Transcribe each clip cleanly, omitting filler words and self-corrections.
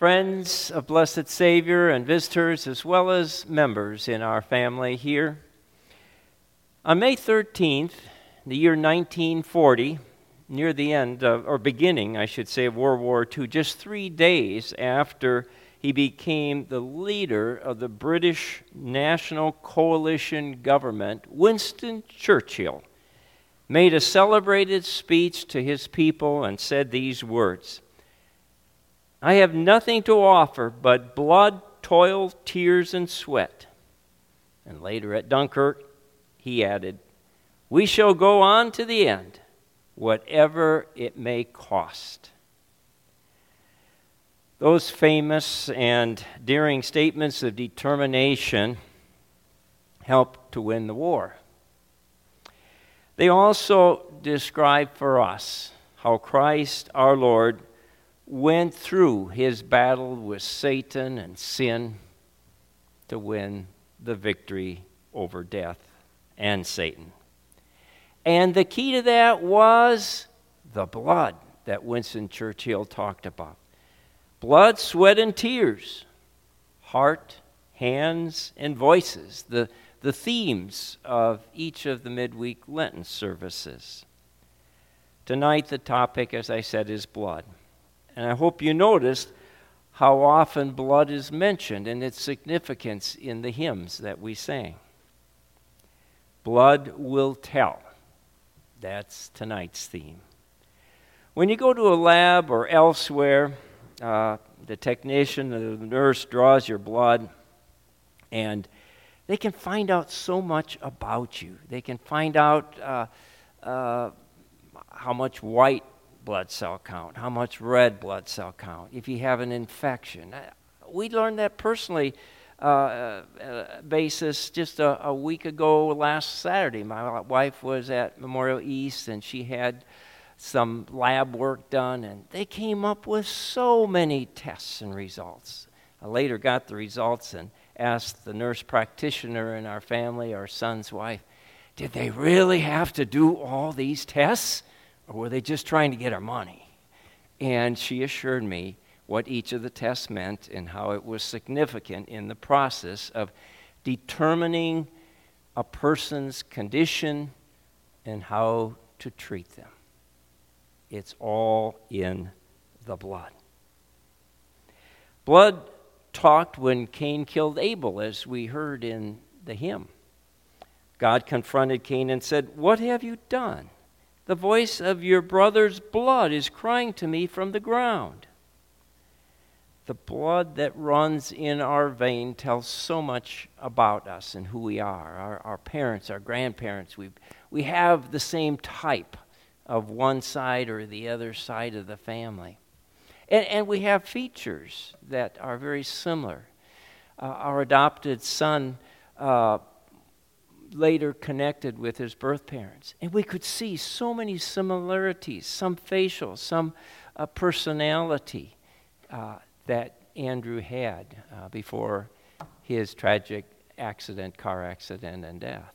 Friends of Blessed Savior and visitors, as well as members in our family here. On May 13th, the year 1940, near the end of, or beginning, I should say, of World War II, just 3 days after he became the leader of the British National Coalition government, Winston Churchill made a celebrated speech to his people and said these words: "I have nothing to offer but blood, toil, tears, and sweat." And later at Dunkirk, he added, "We shall go on to the end, whatever it may cost." Those famous and daring statements of determination helped to win the war. They also describe for us how Christ our Lord went through his battle with Satan and sin to win the victory over death and Satan. And the key to that was the blood that Winston Churchill talked about. Blood, sweat, and tears. Heart, hands, and voices. The themes of each of the midweek Lenten services. Tonight the topic, as I said, is blood. And I hope you noticed how often blood is mentioned and its significance in the hymns that we sang. Blood will tell. That's tonight's theme. When you go to a lab or elsewhere, the technician or the nurse draws your blood, and they can find out so much about you. They can find out how much white blood cell count, how much red blood cell count, if you have an infection. We learned that personally basis just a week ago last Saturday. My wife was at Memorial East, and she had some lab work done, and they came up with so many tests and results. I later got the results and asked the nurse practitioner in our family, our son's wife, did they really have to do all these tests, or were they just trying to get our money? And she assured me what each of the tests meant and how it was significant in the process of determining a person's condition and how to treat them. It's all in the blood. Blood talked when Cain killed Abel, as we heard in the hymn. God confronted Cain and said, "What have you done? The voice of your brother's blood is crying to me from the ground." The blood that runs in our vein tells so much about us and who we are. Our parents, our grandparents, we have the same type of one side or the other side of the family. And we have features that are very similar. Our adopted son later connected with his birth parents. And we could see so many similarities, some facial, some personality that Andrew had before his tragic accident, car accident, and death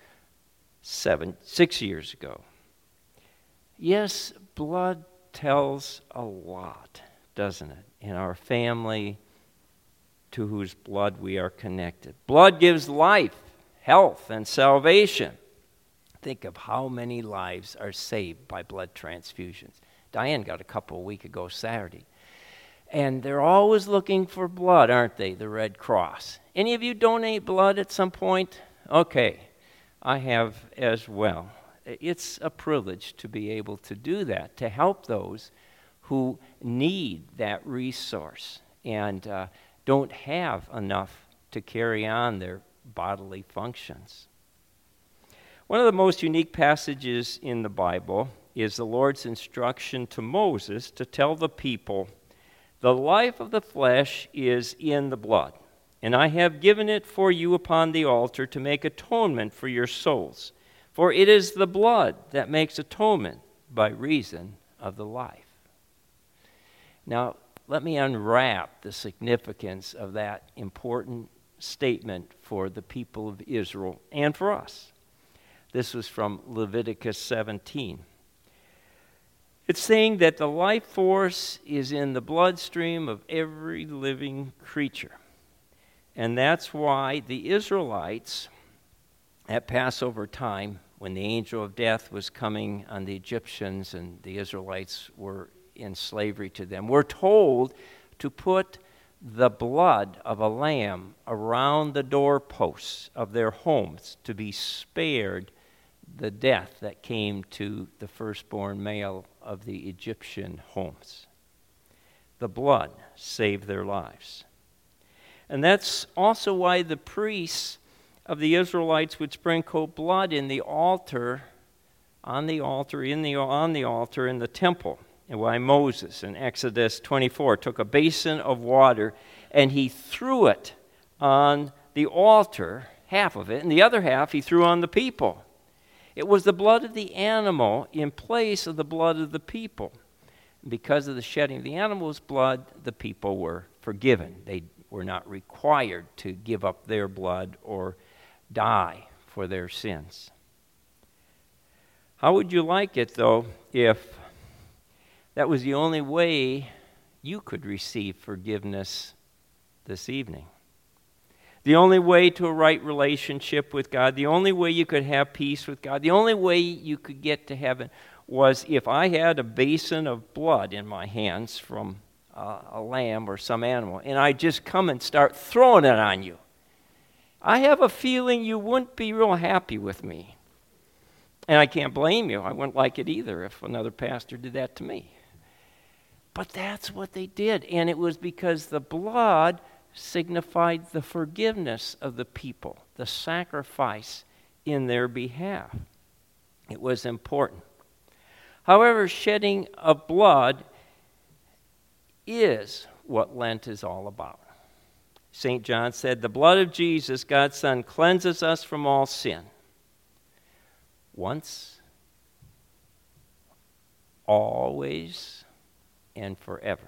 6 years ago. Yes, blood tells a lot, doesn't it, in our family to whose blood we are connected. Blood gives life, health, and salvation. Think of how many lives are saved by blood transfusions. Diane got a couple a week ago Saturday. And they're always looking for blood, aren't they, the Red Cross? Any of you donate blood at some point? Okay, I have as well. It's a privilege to be able to do that, to help those who need that resource and don't have enough to carry on their bodily functions. One of the most unique passages in the Bible is the Lord's instruction to Moses to tell the people, "The life of the flesh is in the blood, and I have given it for you upon the altar to make atonement for your souls. For it is the blood that makes atonement by reason of the life." Now, let me unwrap the significance of that important statement for the people of Israel and for us. This was from Leviticus 17. It's saying that the life force is in the bloodstream of every living creature. And that's why the Israelites at Passover time, when the angel of death was coming on the Egyptians and the Israelites were in slavery to them, were told to put the blood of a lamb around the doorposts of their homes to be spared the death that came to the firstborn male of the Egyptian homes. The blood saved their lives. And that's also why the priests of the Israelites would sprinkle blood in the altar, on the altar, in the temple. And why Moses in Exodus 24 took a basin of water and he threw it on the altar, half of it, and the other half he threw on the people. It was the blood of the animal in place of the blood of the people. Because of the shedding of the animal's blood, the people were forgiven. They were not required to give up their blood or die for their sins. How would you like it, though, if that was the only way you could receive forgiveness this evening? The only way to a right relationship with God, the only way you could have peace with God, the only way you could get to heaven was if I had a basin of blood in my hands from a lamb or some animal, and I just come and start throwing it on you. I have a feeling you wouldn't be real happy with me. And I can't blame you. I wouldn't like it either if another pastor did that to me. But that's what they did, and it was because the blood signified the forgiveness of the people, the sacrifice in their behalf. It was important. However, shedding of blood is what Lent is all about. St. John said, "The blood of Jesus, God's Son, cleanses us from all sin. Once, always, and forever."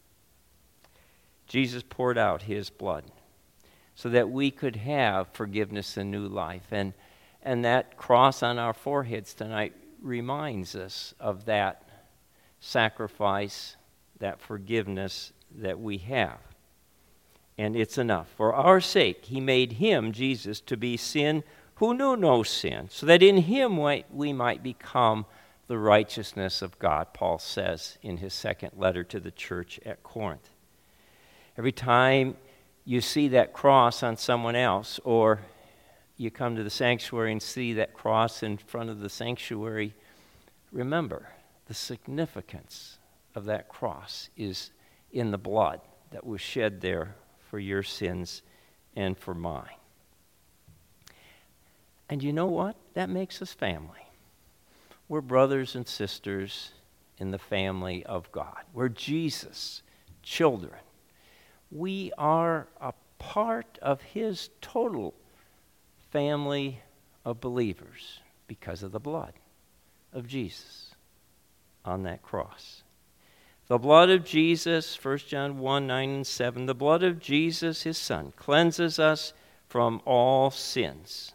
Jesus poured out his blood so that we could have forgiveness and new life. And that cross on our foreheads tonight reminds us of that sacrifice, that forgiveness that we have. And it's enough. For our sake, he made him, Jesus, to be sin who knew no sin, so that in him we might become the righteousness of God, Paul says in his second letter to the church at Corinth. Every time you see that cross on someone else, or you come to the sanctuary and see that cross in front of the sanctuary, remember the significance of that cross is in the blood that was shed there for your sins and for mine. And you know what? That makes us family. We're brothers and sisters in the family of God. We're Jesus' children. We are a part of his total family of believers because of the blood of Jesus on that cross. The blood of Jesus, 1 John 1, 9 and 7, the blood of Jesus, his Son, cleanses us from all sins.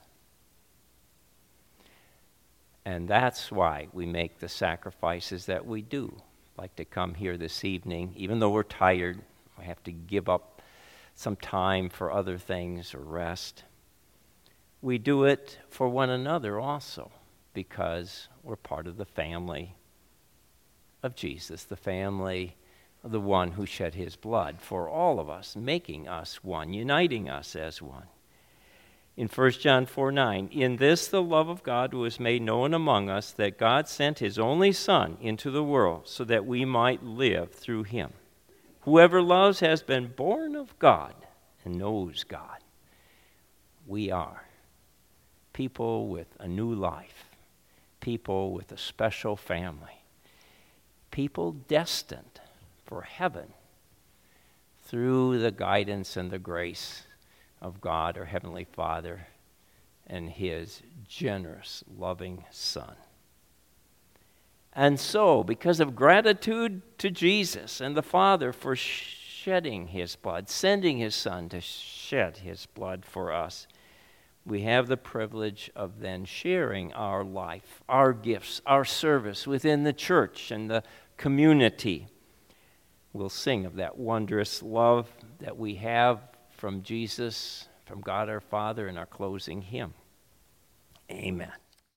And that's why we make the sacrifices that we do, like to come here this evening, even though we're tired. We have to give up some time for other things or rest. We do it for one another also because we're part of the family of Jesus, the family of the one who shed his blood for all of us, making us one, uniting us as one. In 1 John 4, 9, "In this the love of God was made known among us, that God sent his only Son into the world so that we might live through him. Whoever loves has been born of God and knows God." We are people with a new life, people with a special family, people destined for heaven through the guidance and the grace of God, our Heavenly Father, and his generous, loving Son. And so, because of gratitude to Jesus and the Father for shedding his blood, sending his Son to shed his blood for us, we have the privilege of then sharing our life, our gifts, our service within the church and the community. We'll sing of that wondrous love that we have from Jesus, from God our Father, in our closing hymn. Amen.